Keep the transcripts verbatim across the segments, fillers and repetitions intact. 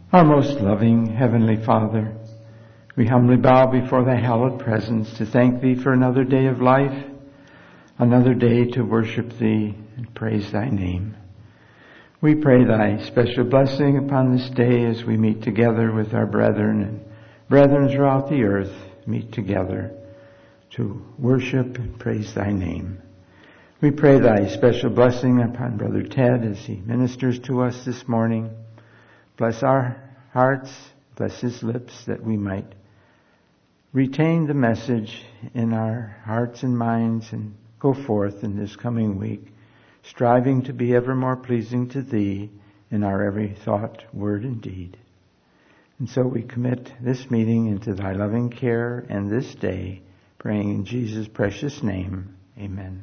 Our most loving Heavenly Father, we humbly bow before thy hallowed presence to thank thee for another day of life, another day to worship thee and praise thy name. We pray thy special blessing upon this day as we meet together with our brethren and brethren throughout the earth meet together to worship and praise thy name. We pray thy special blessing upon Brother Ted as he ministers to us this morning. Bless our hearts, bless his lips, that we might retain the message in our hearts and minds and go forth in this coming week, striving to be ever more pleasing to thee in our every thought, word, and deed. And so we commit this meeting into thy loving care and this day, praying in Jesus' precious name. Amen.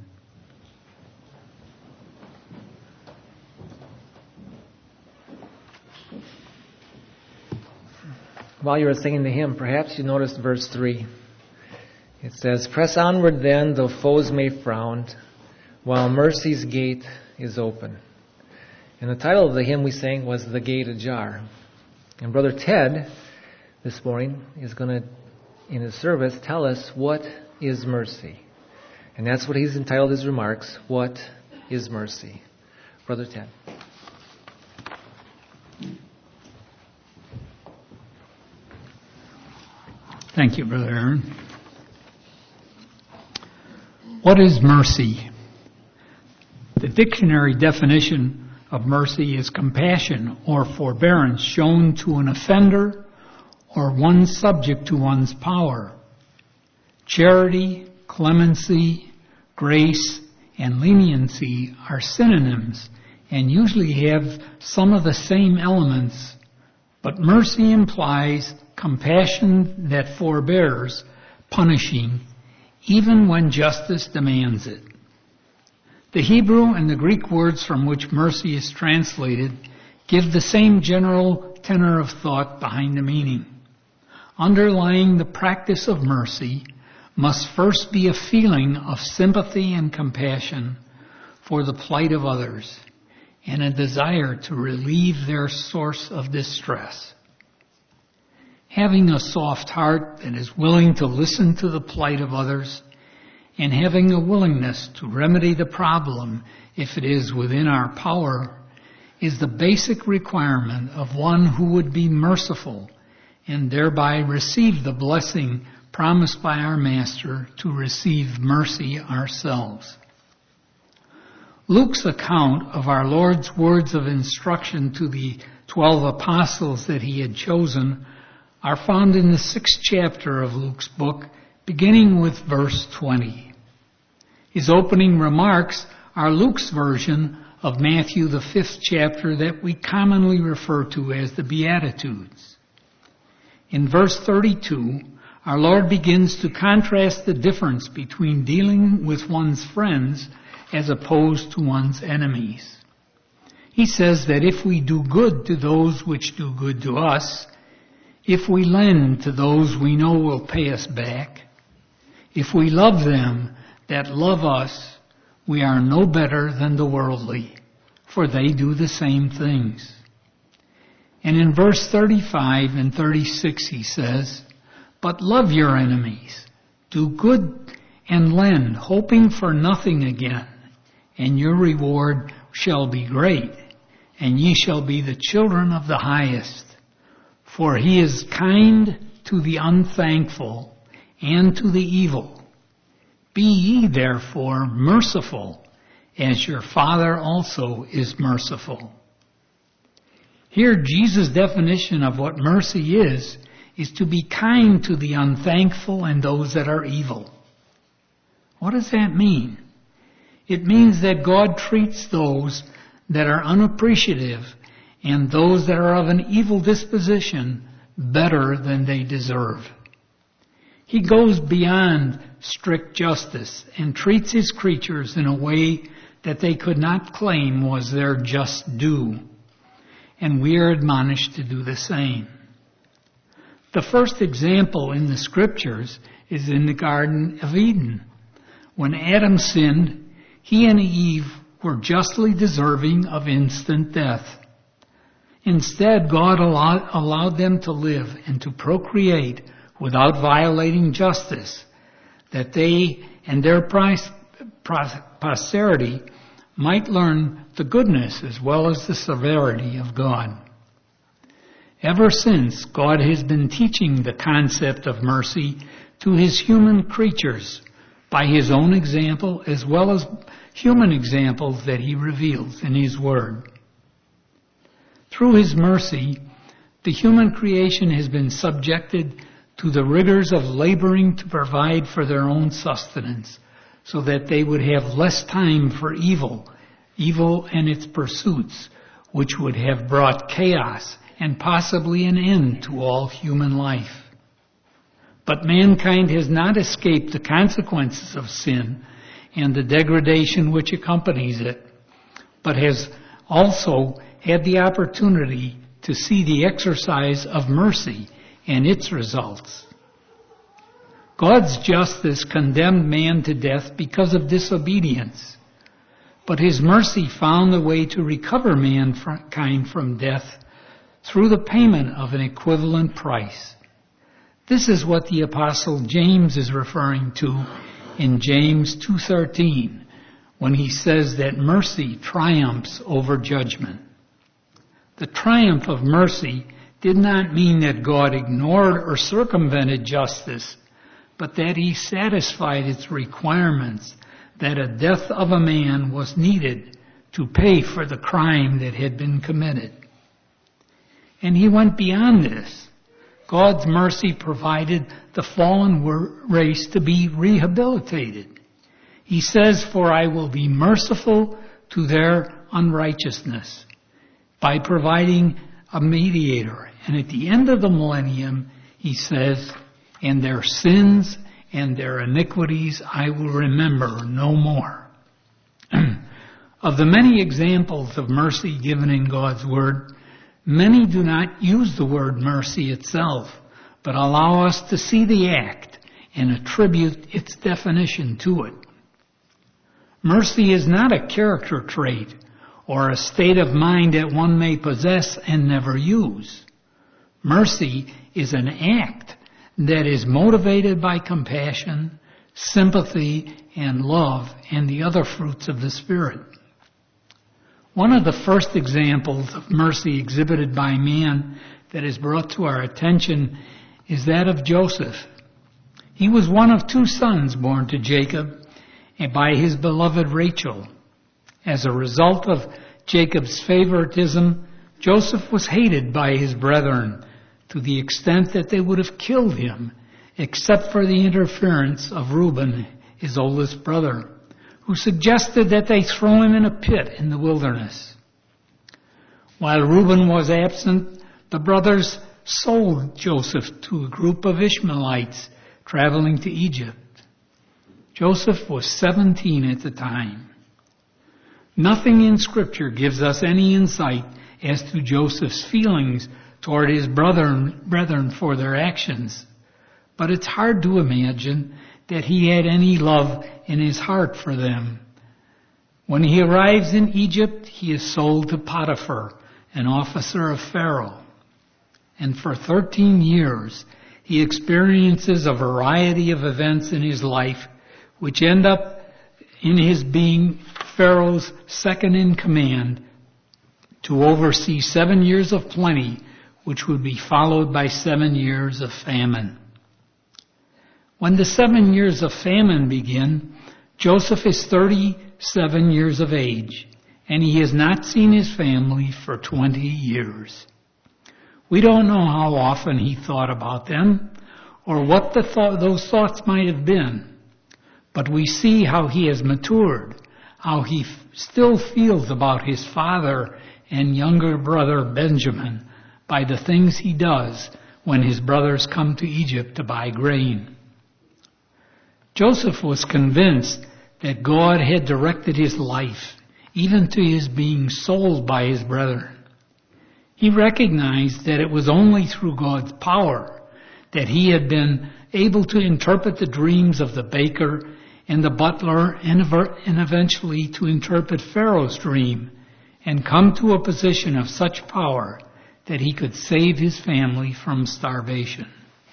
While you were singing the hymn, perhaps you noticed verse three. It says, "Press onward then, though foes may frown, while mercy's gate is open." And the title of the hymn we sang was "The Gate Ajar." And Brother Ted, this morning, is going to, in his service, tell us what is mercy. And that's what he's entitled his remarks, "What is Mercy?" Brother Ted. Thank you, Brother Aaron. What is mercy? The dictionary definition of mercy is compassion or forbearance shown to an offender or one subject to one's power. Charity, clemency, grace, and leniency are synonyms and usually have some of the same elements, but mercy implies compassion that forbears punishing, even when justice demands it. The Hebrew and the Greek words from which mercy is translated give the same general tenor of thought behind the meaning. Underlying the practice of mercy must first be a feeling of sympathy and compassion for the plight of others and a desire to relieve their source of distress. Having a soft heart that is willing to listen to the plight of others and having a willingness to remedy the problem if it is within our power is the basic requirement of one who would be merciful and thereby receive the blessing promised by our Master to receive mercy ourselves. Luke's account of our Lord's words of instruction to the twelve apostles that he had chosen are found in the sixth chapter of Luke's book, beginning with verse twenty. His opening remarks are Luke's version of Matthew, the fifth chapter that we commonly refer to as the Beatitudes. In verse thirty-two, our Lord begins to contrast the difference between dealing with one's friends as opposed to one's enemies. He says that if we do good to those which do good to us, if we lend to those we know will pay us back, if we love them that love us, we are no better than the worldly, for they do the same things. And in verse thirty-five and thirty-six he says, "But love your enemies, do good and lend, hoping for nothing again, and your reward shall be great, and ye shall be the children of the highest. For he is kind to the unthankful and to the evil. Be ye therefore merciful, as your Father also is merciful." Here, Jesus' definition of what mercy is, is to be kind to the unthankful and those that are evil. What does that mean? It means that God treats those that are unappreciative and those that are of an evil disposition better than they deserve. He goes beyond strict justice and treats his creatures in a way that they could not claim was their just due. And we are admonished to do the same. The first example in the scriptures is in the Garden of Eden. When Adam sinned, he and Eve were justly deserving of instant death. Instead, God allowed, allowed them to live and to procreate without violating justice, that they and their pros- pros- posterity might learn the goodness as well as the severity of God. Ever since, God has been teaching the concept of mercy to his human creatures by his own example as well as human examples that he reveals in his word. Through his mercy, the human creation has been subjected to the rigors of laboring to provide for their own sustenance, so that they would have less time for evil, evil and its pursuits, which would have brought chaos and possibly an end to all human life. But mankind has not escaped the consequences of sin and the degradation which accompanies it, but has also had the opportunity to see the exercise of mercy and its results. God's justice condemned man to death because of disobedience, but his mercy found the way to recover mankind from death through the payment of an equivalent price. This is what the Apostle James is referring to in James two thirteen, when he says that mercy triumphs over judgment. The triumph of mercy did not mean that God ignored or circumvented justice, but that he satisfied its requirements, that a death of a man was needed to pay for the crime that had been committed. And he went beyond this. God's mercy provided the fallen race to be rehabilitated. He says, "For I will be merciful to their unrighteousness," by providing a mediator. And at the end of the millennium, he says, "And their sins and their iniquities I will remember no more." Of the many examples of mercy given in God's Word, many do not use the word mercy itself, but allow us to see the act and attribute its definition to it. Mercy is not a character trait or a state of mind that one may possess and never use. Mercy is an act that is motivated by compassion, sympathy, and love, and the other fruits of the Spirit. One of the first examples of mercy exhibited by man that is brought to our attention is that of Joseph. He was one of two sons born to Jacob and by his beloved Rachel. As a result of Jacob's favoritism, Joseph was hated by his brethren to the extent that they would have killed him, except for the interference of Reuben, his oldest brother, who suggested that they throw him in a pit in the wilderness. While Reuben was absent, the brothers sold Joseph to a group of Ishmaelites traveling to Egypt. Joseph was seventeen at the time. Nothing in Scripture gives us any insight as to Joseph's feelings toward his brethren, brethren for their actions, but it's hard to imagine that he had any love in his heart for them. When he arrives in Egypt, he is sold to Potiphar, an officer of Pharaoh. And for thirteen years, he experiences a variety of events in his life which end up in his being Pharaoh's second in command to oversee seven years of plenty, which would be followed by seven years of famine. When the seven years of famine begin, Joseph is thirty-seven years of age, and he has not seen his family for twenty years. We don't know how often he thought about them, or what the th- those thoughts might have been, but we see how he has matured, how he f- still feels about his father and younger brother Benjamin by the things he does when his brothers come to Egypt to buy grain. Joseph was convinced that God had directed his life, even to his being sold by his brethren. He recognized that it was only through God's power that he had been able to interpret the dreams of the baker and the butler and eventually to interpret Pharaoh's dream and come to a position of such power that he could save his family from starvation.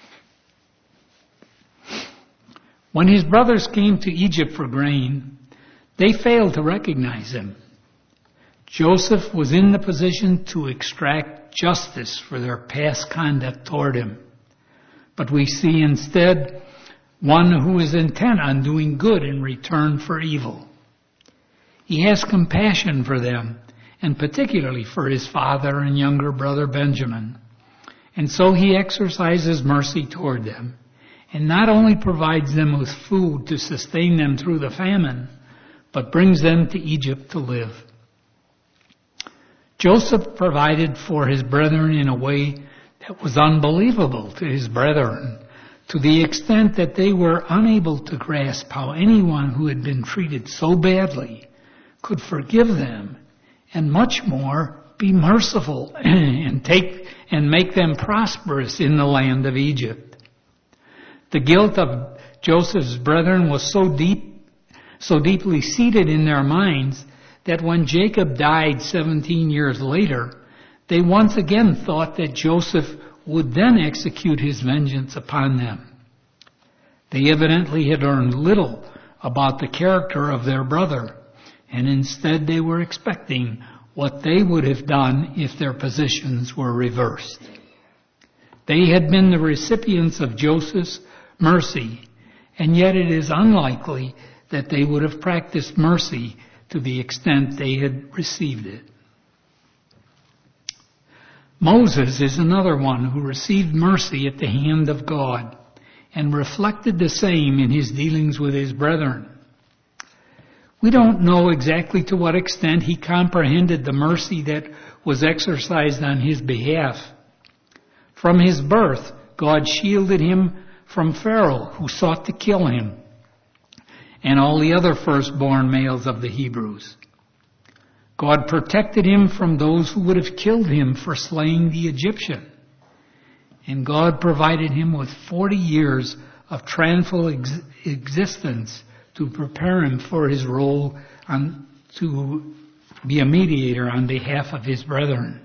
When his brothers came to Egypt for grain, they failed to recognize him. Joseph was in the position to extract justice for their past conduct toward him. But we see instead one who is intent on doing good in return for evil. He has compassion for them, and particularly for his father and younger brother Benjamin. And so he exercises mercy toward them, and not only provides them with food to sustain them through the famine, but brings them to Egypt to live. Joseph provided for his brethren in a way that was unbelievable to his brethren, to the extent that they were unable to grasp how anyone who had been treated so badly could forgive them, and much more be merciful and take and make them prosperous in the land of Egypt. The guilt of Joseph's brethren was so deep, so deeply seated in their minds that when Jacob died seventeen years later, they once again thought that Joseph would then execute his vengeance upon them. They evidently had learned little about the character of their brother, and instead they were expecting what they would have done if their positions were reversed. They had been the recipients of Joseph's mercy, and yet it is unlikely that they would have practiced mercy to the extent they had received it. Moses is another one who received mercy at the hand of God and reflected the same in his dealings with his brethren. We don't know exactly to what extent he comprehended the mercy that was exercised on his behalf. From his birth, God shielded him from Pharaoh, who sought to kill him, and all the other firstborn males of the Hebrews. God protected him from those who would have killed him for slaying the Egyptian. And God provided him with forty years of tranquil ex- existence to prepare him for his role on, to be a mediator on behalf of his brethren.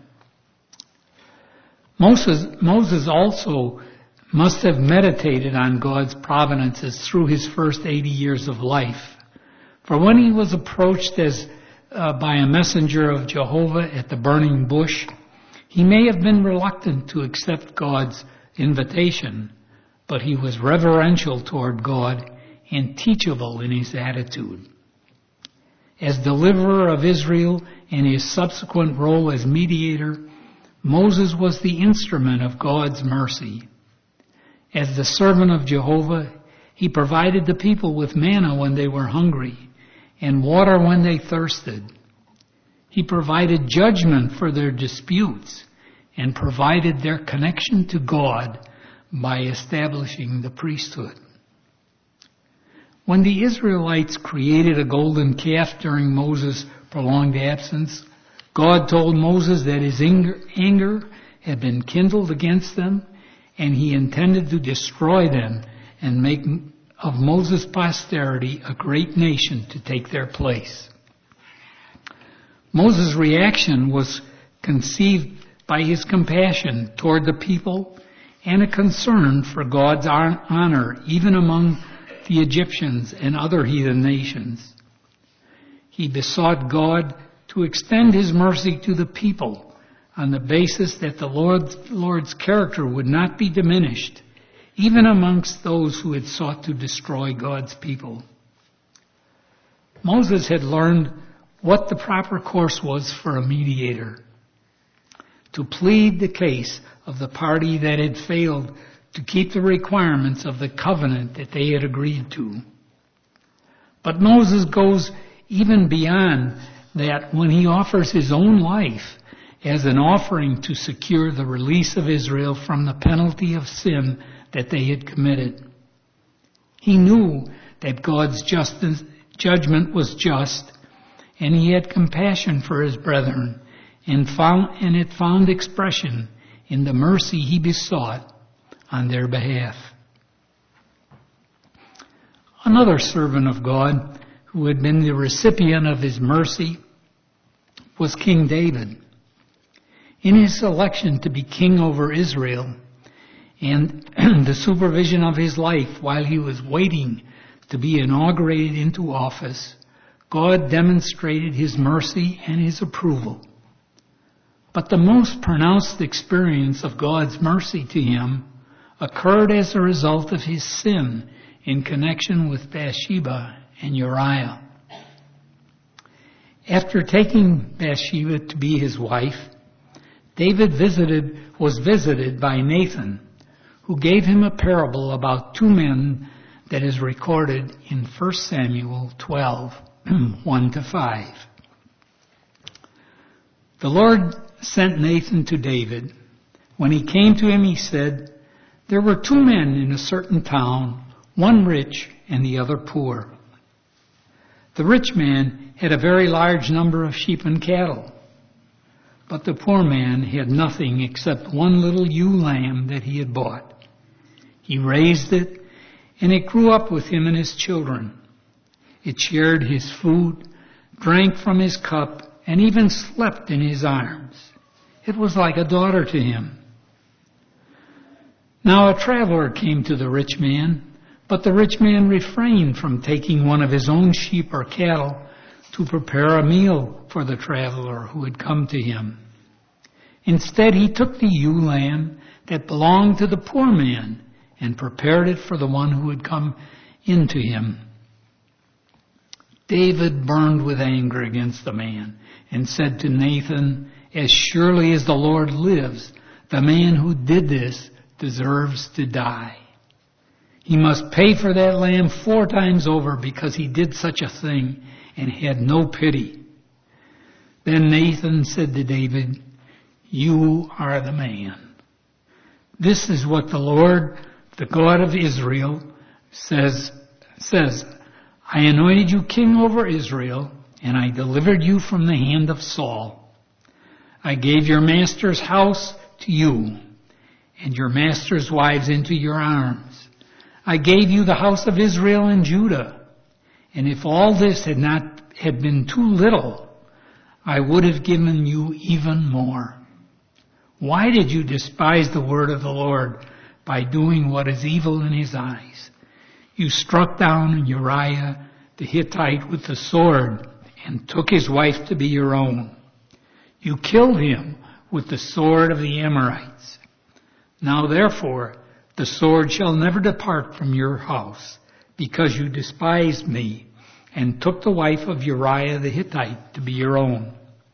Moses, Moses also must have meditated on God's providences through his first eighty years of life. For when he was approached as uh, by a messenger of Jehovah at the burning bush, he may have been reluctant to accept God's invitation, but he was reverential toward God and teachable in his attitude. As deliverer of Israel and his subsequent role as mediator, Moses was the instrument of God's mercy. As the servant of Jehovah, he provided the people with manna when they were hungry and water when they thirsted. He provided judgment for their disputes and provided their connection to God by establishing the priesthood. When the Israelites created a golden calf during Moses' prolonged absence, God told Moses that his anger had been kindled against them, and he intended to destroy them and make of Moses' posterity a great nation to take their place. Moses' reaction was conceived by his compassion toward the people and a concern for God's honor even among the Egyptians and other heathen nations. He besought God to extend his mercy to the people on the basis that the Lord's, Lord's character would not be diminished, even amongst those who had sought to destroy God's people. Moses had learned what the proper course was for a mediator: to plead the case of the party that had failed to keep the requirements of the covenant that they had agreed to. But Moses goes even beyond that when he offers his own life as an offering to secure the release of Israel from the penalty of sin that they had committed. He knew that God's justice, judgment was just, and he had compassion for his brethren, and found and it found expression in the mercy he besought on their behalf. Another servant of God who had been the recipient of his mercy was King David. In his selection to be king over Israel and the supervision of his life while he was waiting to be inaugurated into office, God demonstrated his mercy and his approval. But the most pronounced experience of God's mercy to him occurred as a result of his sin in connection with Bathsheba and Uriah. After taking Bathsheba to be his wife, David visited, was visited by Nathan, who gave him a parable about two men that is recorded in First Samuel twelve, one to five. The Lord sent Nathan to David. When he came to him, he said, "There were two men in a certain town, one rich and the other poor. The rich man had a very large number of sheep and cattle, but the poor man had nothing except one little ewe lamb that he had bought. He raised it, and it grew up with him and his children. It shared his food, drank from his cup, and even slept in his arms. It was like a daughter to him. Now a traveler came to the rich man, but the rich man refrained from taking one of his own sheep or cattle to prepare a meal for the traveler who had come to him. Instead, he took the ewe lamb that belonged to the poor man and prepared it for the one who had come in to him." David burned with anger against the man and said to Nathan, "As surely as the Lord lives, the man who did this deserves to die. He must pay for that lamb four times over because he did such a thing and had no pity." Then Nathan said to David, "You are the man. This is what the Lord, the God of Israel, says, says, I anointed you king over Israel, and I delivered you from the hand of Saul. I gave your master's house to you, and your master's wives into your arms. I gave you the house of Israel and Judah. And if all this had not had been too little, I would have given you even more. Why did you despise the word of the Lord by doing what is evil in his eyes? You struck down Uriah the Hittite with the sword and took his wife to be your own. You killed him with the sword of the Amorites. Now therefore, the sword shall never depart from your house, because you despised me and took the wife of Uriah the Hittite to be your own.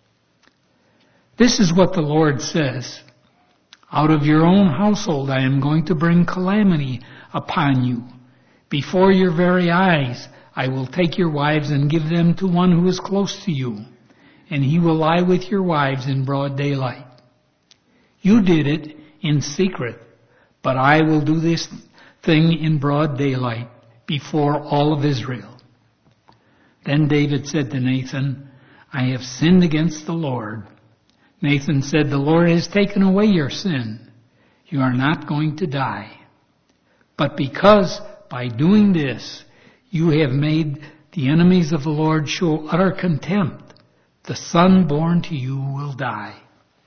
This is what the Lord says. Out of your own household I am going to bring calamity upon you. Before your very eyes I will take your wives and give them to one who is close to you, and he will lie with your wives in broad daylight. You did it in secret, but I will do this thing in broad daylight before all of Israel." Then David said to Nathan, "I have sinned against the Lord." Nathan said, "The Lord has taken away your sin. You are not going to die. But because by doing this you have made the enemies of the Lord show utter contempt, the son born to you will die."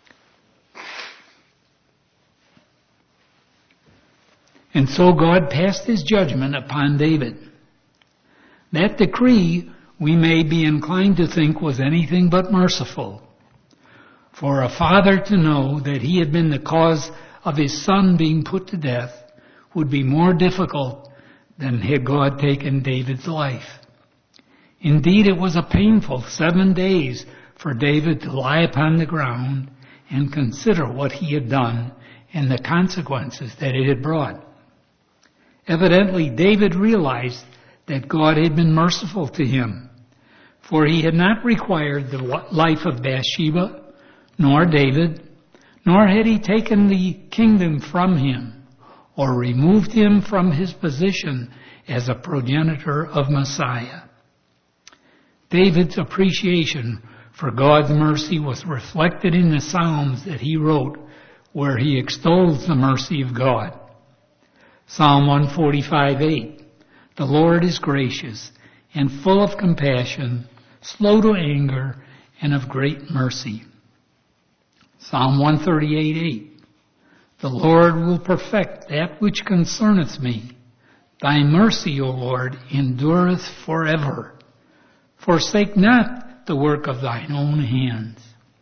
And so God passed his judgment upon David. That decree, we may be inclined to think, was anything but merciful. For a father to know that he had been the cause of his son being put to death would be more difficult than had God taken David's life. Indeed, it was a painful seven days for David to lie upon the ground and consider what he had done and the consequences that it had brought. Evidently, David realized that God had been merciful to him, for he had not required the life of Bathsheba, nor David, nor had he taken the kingdom from him, or removed him from his position as a progenitor of Messiah. David's appreciation for God's mercy was reflected in the Psalms that he wrote, where he extols the mercy of God. Psalm one forty-five, eight. The Lord is gracious and full of compassion, slow to anger, and of great mercy. Psalm one thirty-eight eight. The Lord will perfect that which concerneth me. Thy mercy, O Lord, endureth forever. Forsake not the work of thine own hands.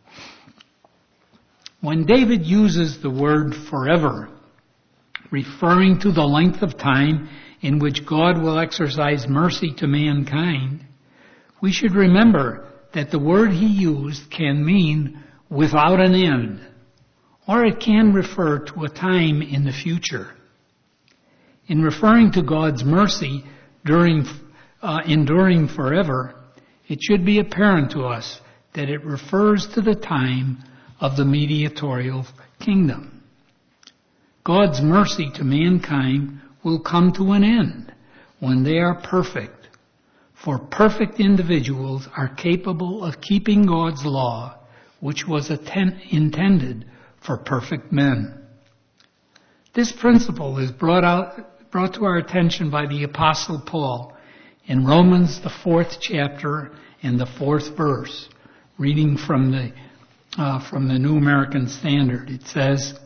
When David uses the word forever, referring to the length of time in which God will exercise mercy to mankind, we should remember that the word he used can mean without an end, or it can refer to a time in the future. In referring to God's mercy during, uh, enduring forever, it should be apparent to us that it refers to the time of the mediatorial kingdom. God's mercy to mankind will come to an end when they are perfect, for perfect individuals are capable of keeping God's law, which was atten- intended for perfect men. This principle is brought out brought to our attention by the Apostle Paul in Romans, the fourth chapter and the fourth verse, reading from the uh, from the New American Standard. It says,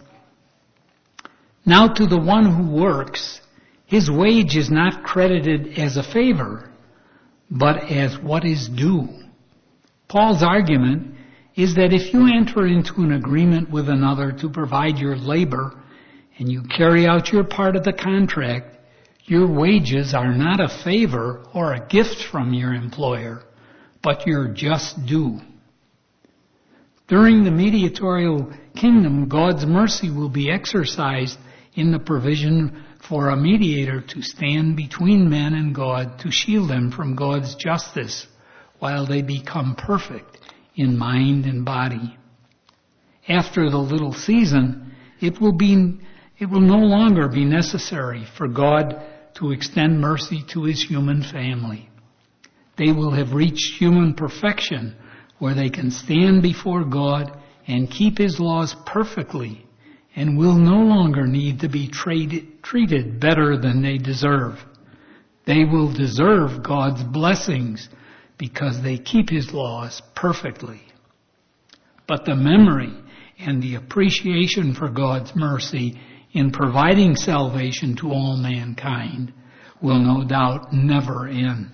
"Now to the one who works, his wage is not credited as a favor, but as what is due." Paul's argument is that if you enter into an agreement with another to provide your labor, and you carry out your part of the contract, your wages are not a favor or a gift from your employer, but your just due. During the mediatorial kingdom, God's mercy will be exercised in the provision for a mediator to stand between men and God to shield them from God's justice while they become perfect in mind and body. After the little season, it will be It will no longer be necessary for God to extend mercy to his human family. They will have reached human perfection where they can stand before God and keep his laws perfectly and will no longer need to be treated, treated better than they deserve. They will deserve God's blessings because they keep his laws perfectly. But the memory and the appreciation for God's mercy in providing salvation to all mankind will no doubt never end.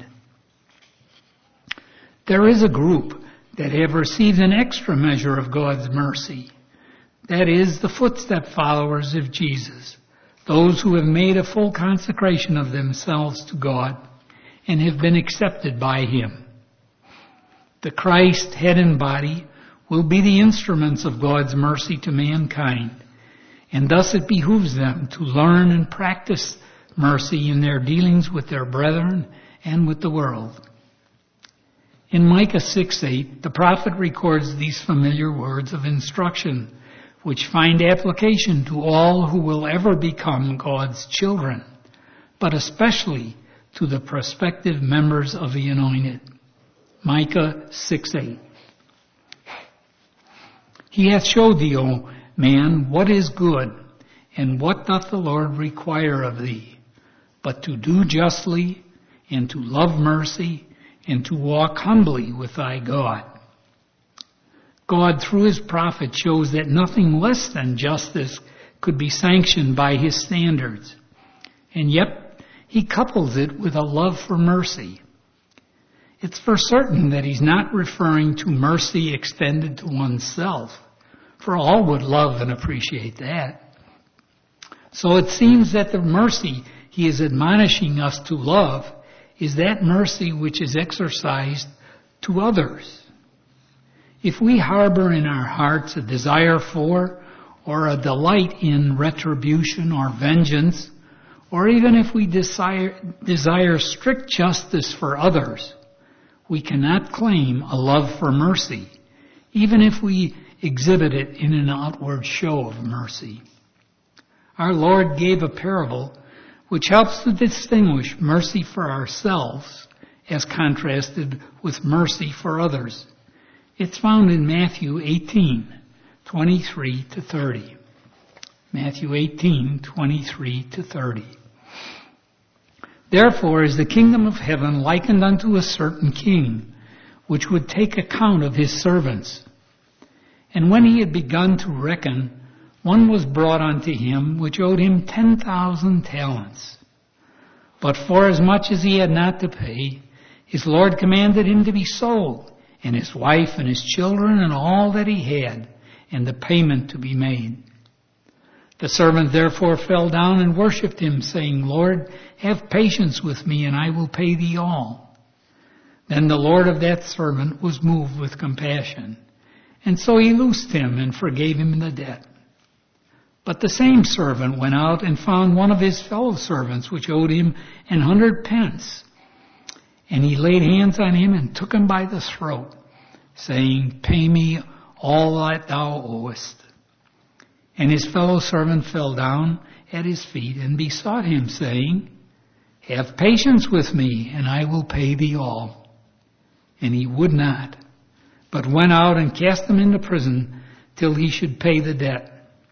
There is a group that have received an extra measure of God's mercy. That is the footstep followers of Jesus, those who have made a full consecration of themselves to God and have been accepted by him. The Christ, head and body, will be the instruments of God's mercy to mankind, and thus it behooves them to learn and practice mercy in their dealings with their brethren and with the world. In Micah six eight, the prophet records these familiar words of instruction, which find application to all who will ever become God's children, but especially to the prospective members of the anointed. Micah six eight. He hath showed thee, O man, what is good, and what doth the Lord require of thee, but to do justly, and to love mercy, and to walk humbly with thy God. God, through his prophet, shows that nothing less than justice could be sanctioned by his standards, and yet he couples it with a love for mercy. It's for certain that he's not referring to mercy extended to oneself, for all would love and appreciate that. So it seems that the mercy he is admonishing us to love is that mercy which is exercised to others. If we harbor in our hearts a desire for or a delight in retribution or vengeance, or even if we desire, desire strict justice for others, we cannot claim a love for mercy, even if we exhibit it in an outward show of mercy. Our Lord gave a parable which helps to distinguish mercy for ourselves as contrasted with mercy for others. It's found in Matthew eighteen, twenty-three to thirty. Matthew eighteen, twenty-three to thirty. Therefore is the kingdom of heaven likened unto a certain king, which would take account of his servants. And when he had begun to reckon, one was brought unto him which owed him ten thousand talents. But forasmuch as he had not to pay, his Lord commanded him to be sold, and his wife and his children and all that he had, and the payment to be made. The servant therefore fell down and worshipped him, saying, Lord, have patience with me, and I will pay thee all. Then the Lord of that servant was moved with compassion, and so he loosed him and forgave him the debt. But the same servant went out and found one of his fellow servants, which owed him an hundred pence. And he laid hands on him and took him by the throat, saying, Pay me all that thou owest. And his fellow servant fell down at his feet and besought him, saying, Have patience with me, and I will pay thee all. And he would not, but went out and cast him into prison till he should pay the debt.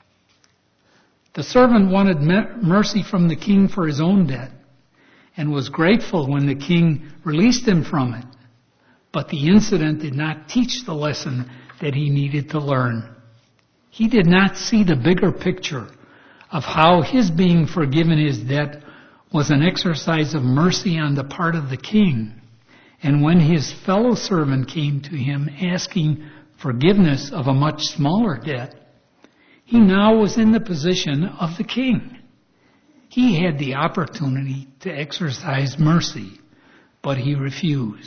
The servant wanted mercy from the king for his own debt, and was grateful when the king released him from it. But the incident did not teach the lesson that he needed to learn. He did not see the bigger picture of how his being forgiven his debt was an exercise of mercy on the part of the king. And when his fellow servant came to him asking forgiveness of a much smaller debt, he now was in the position of the king. He had the opportunity to exercise mercy, but he refused.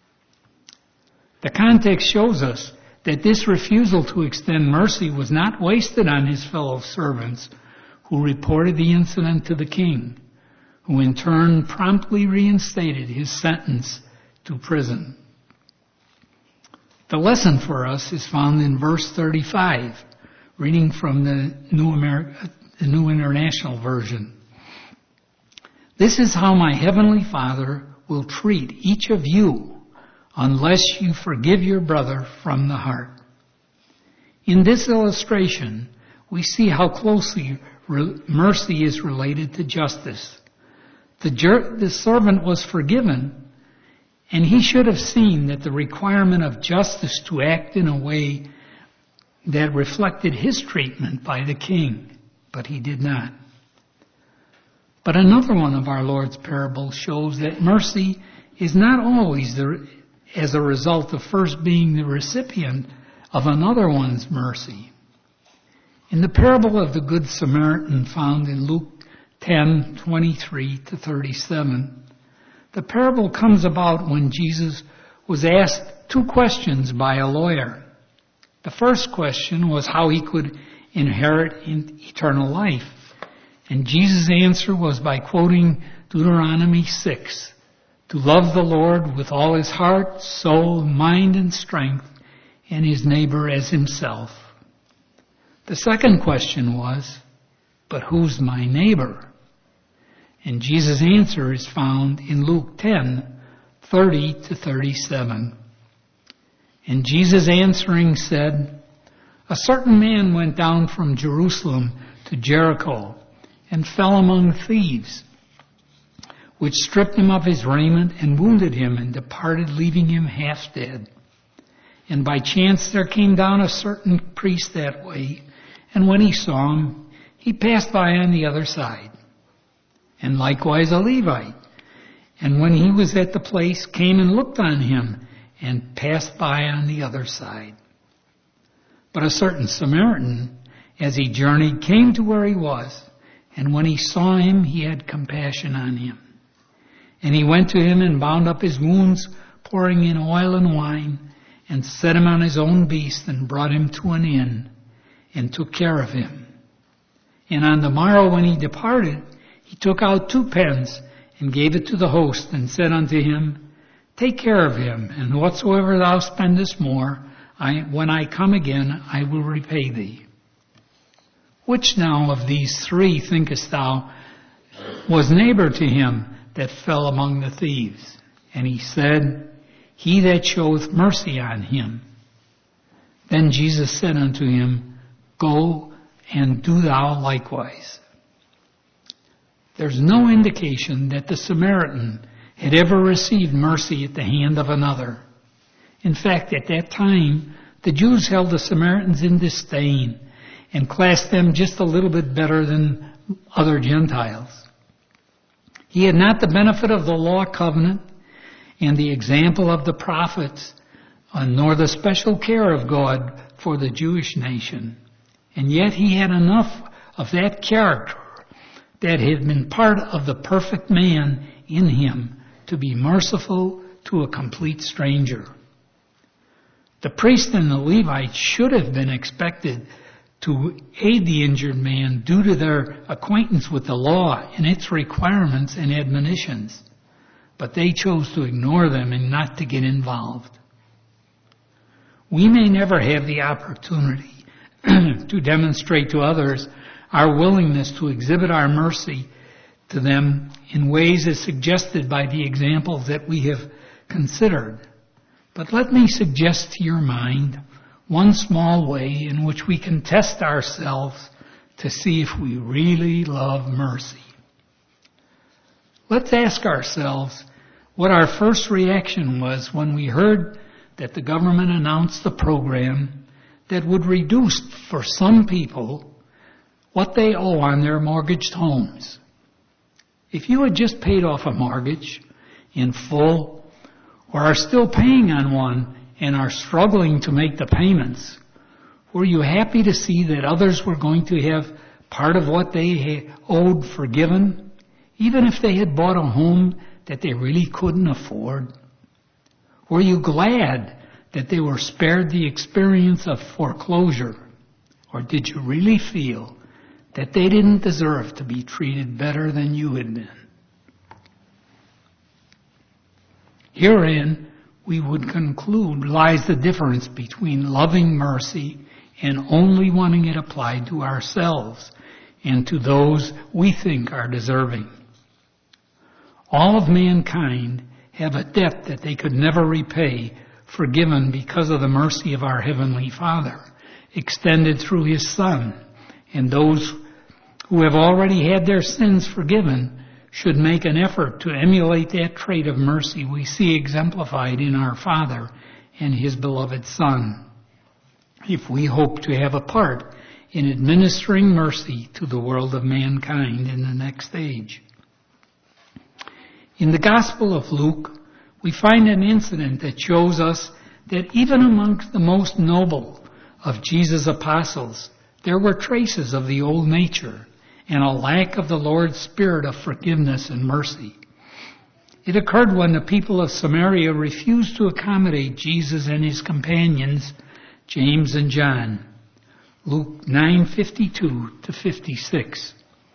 The context shows us that this refusal to extend mercy was not wasted on his fellow servants, who reported the incident to the king, who in turn promptly reinstated his sentence to prison. The lesson for us is found in verse thirty-five, reading from the New, America, the New International Version. This is how my heavenly Father will treat each of you unless you forgive your brother from the heart. In this illustration, we see how closely re- mercy is related to justice. The, jer- the servant was forgiven, and he should have seen that the requirement of justice to act in a way that reflected his treatment by the king, but he did not. But another one of our Lord's parables shows that mercy is not always the as a result of first being the recipient of another one's mercy. In the parable of the Good Samaritan found in Luke ten, twenty-three to thirty-seven, the parable comes about when Jesus was asked two questions by a lawyer. The first question was how he could inherit eternal life. And Jesus' answer was by quoting Deuteronomy six, to love the Lord with all his heart, soul, mind, and strength, and his neighbor as himself. The second question was, but who's my neighbor? And Jesus' answer is found in Luke ten, thirty to thirty-seven. And Jesus answering said, A certain man went down from Jerusalem to Jericho and fell among thieves, which stripped him of his raiment and wounded him and departed, leaving him half dead. And by chance there came down a certain priest that way, and when he saw him, he passed by on the other side. And likewise a Levite, and when he was at the place, came and looked on him, and passed by on the other side. But a certain Samaritan, as he journeyed, came to where he was, and when he saw him, he had compassion on him. And he went to him and bound up his wounds, pouring in oil and wine, and set him on his own beast, and brought him to an inn, and took care of him. And on the morrow when he departed, he took out two pence, and gave it to the host, and said unto him, Take care of him, and whatsoever thou spendest more, I, when I come again, I will repay thee. Which now of these three thinkest thou was neighbor to him that fell among the thieves? And he said, He that showeth mercy on him. Then Jesus said unto him, Go and do thou likewise. There's no indication that the Samaritan had ever received mercy at the hand of another. In fact, at that time, The Jews held the Samaritans in disdain and classed them just a little bit better than other Gentiles. He had not the benefit of the law covenant and the example of the prophets, uh, nor the special care of God for the Jewish nation. And yet he had enough of that character that had been part of the perfect man in him to be merciful to a complete stranger. The priest and the Levite should have been expected to aid the injured man due to their acquaintance with the law and its requirements and admonitions, but they chose to ignore them and not to get involved. We may never have the opportunity to demonstrate to others our willingness to exhibit our mercy to them in ways as suggested by the examples that we have considered. But let me suggest to your mind one small way in which we can test ourselves to see if we really love mercy. Let's ask ourselves what our first reaction was when we heard that the government announced the program that would reduce for some people what they owe on their mortgaged homes. If you had just paid off a mortgage in full or are still paying on one and are struggling to make the payments, were you happy to see that others were going to have part of what they owed forgiven, even if they had bought a home that they really couldn't afford? Were you glad that they were spared the experience of foreclosure? Or did you really feel that they didn't deserve to be treated better than you had been? Herein, we would conclude, lies the difference between loving mercy and only wanting it applied to ourselves and to those we think are deserving. All of mankind have a debt that they could never repay, forgiven because of the mercy of our Heavenly Father, extended through His Son. And those who have already had their sins forgiven should make an effort to emulate that trait of mercy we see exemplified in our Father and His beloved Son, if we hope to have a part in administering mercy to the world of mankind in the next age. In the Gospel of Luke, we find an incident that shows us that even amongst the most noble of Jesus' apostles, there were traces of the old nature and a lack of the Lord's spirit of forgiveness and mercy. It occurred when the people of Samaria refused to accommodate Jesus and His companions, James and John. Luke nine fifty-two to fifty-six.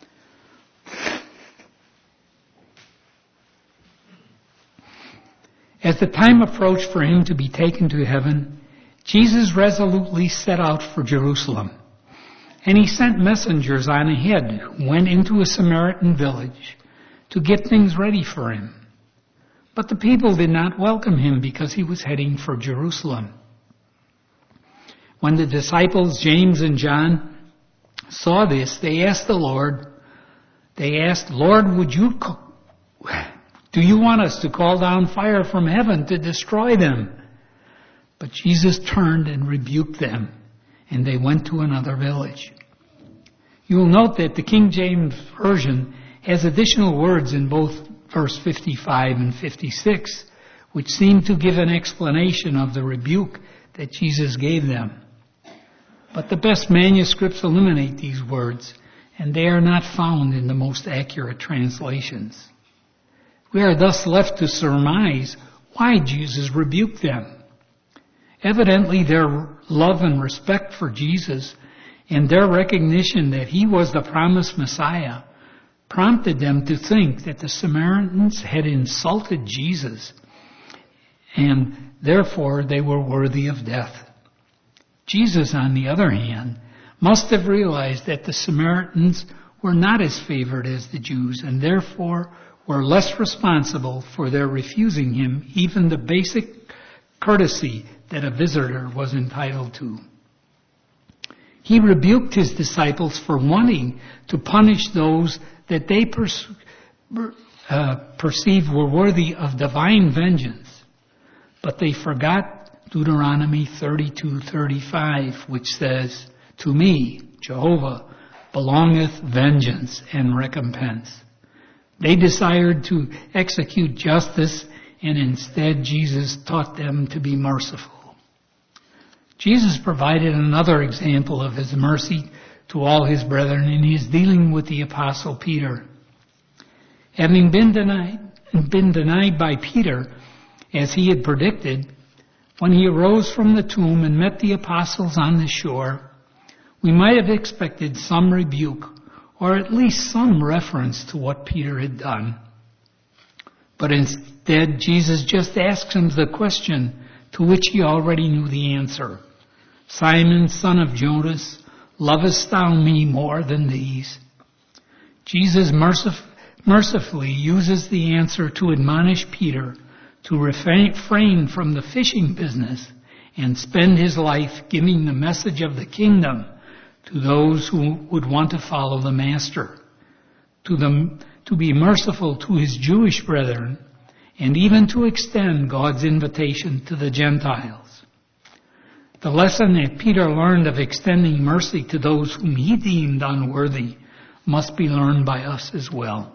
As the time approached for Him to be taken to heaven, Jesus resolutely set out for Jerusalem. And He sent messengers on ahead who went into a Samaritan village to get things ready for Him. But the people did not welcome Him because He was heading for Jerusalem. When the disciples, James and John, saw this, they asked the Lord, they asked, Lord, would you, co- do you want us to call down fire from heaven to destroy them? But Jesus turned and rebuked them, and they went to another village. You will note that the King James Version has additional words in both verse fifty-five and fifty-six, which seem to give an explanation of the rebuke that Jesus gave them. But the best manuscripts eliminate these words, and they are not found in the most accurate translations. We are thus left to surmise why Jesus rebuked them. Evidently, their love and respect for Jesus and their recognition that He was the promised Messiah prompted them to think that the Samaritans had insulted Jesus, and therefore they were worthy of death. Jesus, on the other hand, must have realized that the Samaritans were not as favored as the Jews, and therefore were less responsible for their refusing Him even the basic courtesy that a visitor was entitled to. He rebuked His disciples for wanting to punish those that they pers- uh, perceived were worthy of divine vengeance, but they forgot Deuteronomy thirty-two thirty-five, which says, "To me, Jehovah, belongeth vengeance and recompense." They desired to execute justice, and instead Jesus taught them to be merciful. Jesus provided another example of his mercy to all his brethren in his dealing with the Apostle Peter. Having been denied, been denied by Peter, as he had predicted, when he arose from the tomb and met the apostles on the shore, we might have expected some rebuke or at least some reference to what Peter had done. But instead, Jesus just asks him the question to which he already knew the answer. "Simon, son of Jonas, lovest thou me more than these?" Jesus mercif- mercifully uses the answer to admonish Peter to refrain from the fishing business and spend his life giving the message of the kingdom to those who would want to follow the Master, to them, to be merciful to his Jewish brethren, and even to extend God's invitation to the Gentiles. The lesson that Peter learned of extending mercy to those whom he deemed unworthy must be learned by us as well.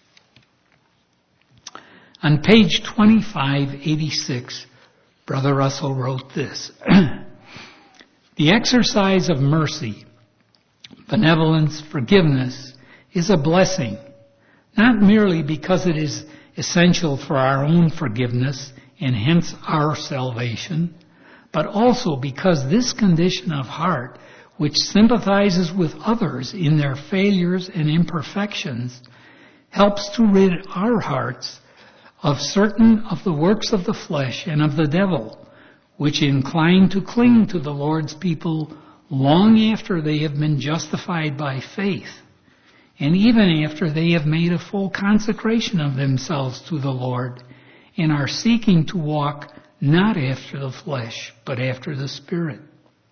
On page twenty-five eighty-six, Brother Russell wrote this: "The exercise of mercy, benevolence, forgiveness is a blessing, not merely because it is essential for our own forgiveness and hence our salvation, but also because this condition of heart, which sympathizes with others in their failures and imperfections, helps to rid our hearts of certain of the works of the flesh and of the devil, which incline to cling to the Lord's people long after they have been justified by faith, and even after they have made a full consecration of themselves to the Lord, and are seeking to walk not after the flesh, but after the Spirit.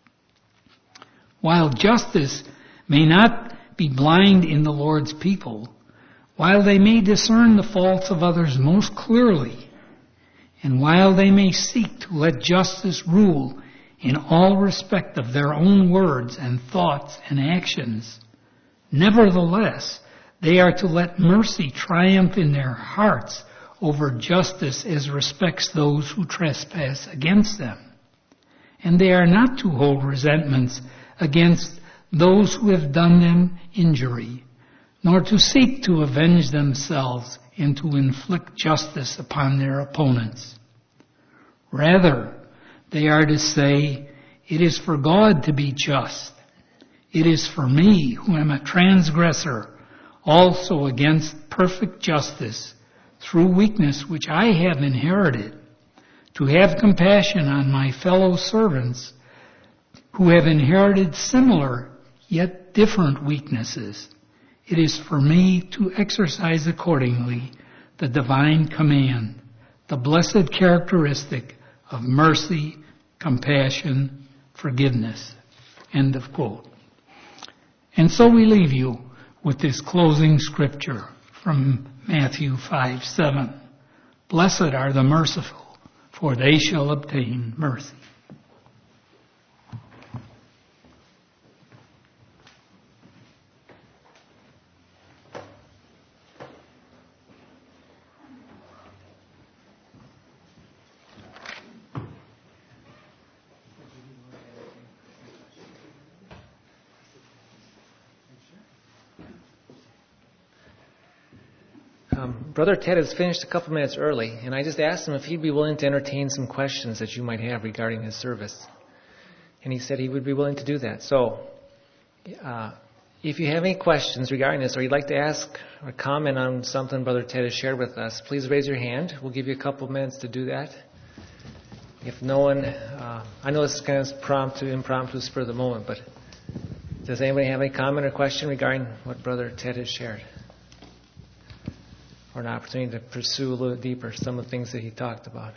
While justice may not be blind in the Lord's people, while they may discern the faults of others most clearly, and while they may seek to let justice rule in all respect of their own words and thoughts and actions, nevertheless, they are to let mercy triumph in their hearts over justice as respects those who trespass against them. And they are not to hold resentments against those who have done them injury, nor to seek to avenge themselves and to inflict justice upon their opponents. Rather, they are to say, "It is for God to be just. It is for me, who am a transgressor, also against perfect justice, through weakness which I have inherited, to have compassion on my fellow servants who have inherited similar yet different weaknesses. It is for me to exercise accordingly the divine command, the blessed characteristic of mercy, compassion, forgiveness." End of quote. And so we leave you with this closing scripture from Matthew five seven. "Blessed are the merciful, for they shall obtain mercy." Um, Brother Ted has finished a couple minutes early, and I just asked him if he'd be willing to entertain some questions that you might have regarding his service. And he said he would be willing to do that. So, uh, if you have any questions regarding this, or you'd like to ask or comment on something Brother Ted has shared with us, please raise your hand. We'll give you a couple minutes to do that. If no one, uh, I know this is kind of prompt to impromptu spur of the moment, but does anybody have any comment or question regarding what Brother Ted has shared? Or an opportunity to pursue a little deeper some of the things that he talked about.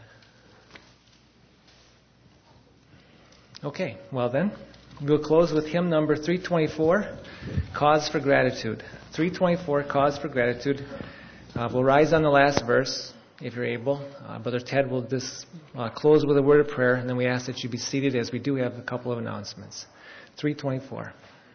Okay, well then, we'll close with hymn number three twenty-four, Cause for Gratitude. three twenty-four, Cause for Gratitude. Uh, we'll rise on the last verse. if you're able. Uh, Brother Ted will just uh, close with a word of prayer, and then we ask that you be seated as we do have a couple of announcements. three twenty-four.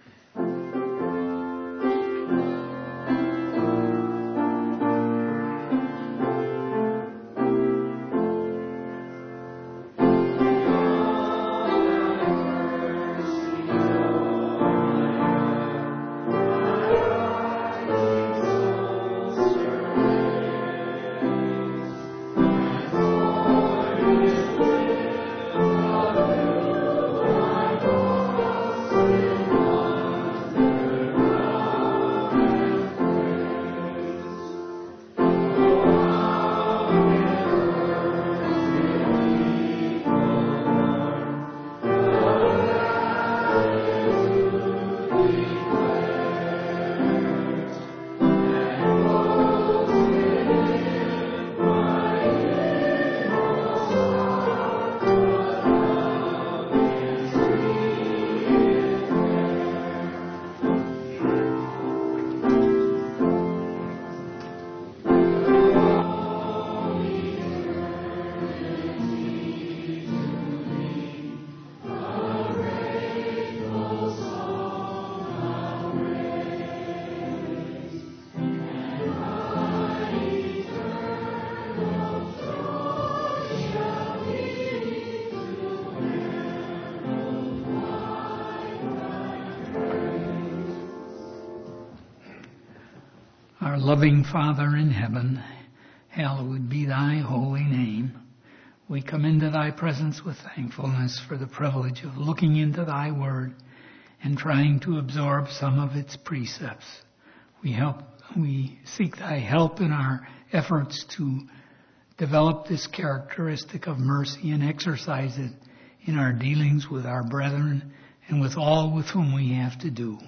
Our loving Father in heaven, hallowed be thy holy name. We come into thy presence with thankfulness for the privilege of looking into thy word and trying to absorb some of its precepts. We help, we seek thy help in our efforts to develop this characteristic of mercy and exercise it in our dealings with our brethren and with all with whom we have to do.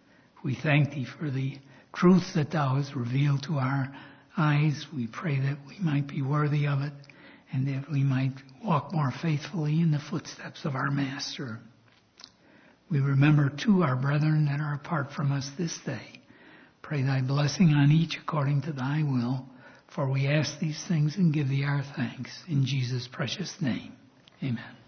We thank thee for the truth that thou hast revealed to our eyes. We pray that we might be worthy of it and that we might walk more faithfully in the footsteps of our Master. We remember too our brethren that are apart from us this day. Pray thy blessing on each according to thy will, for we ask these things and give thee our thanks in Jesus' precious name. Amen.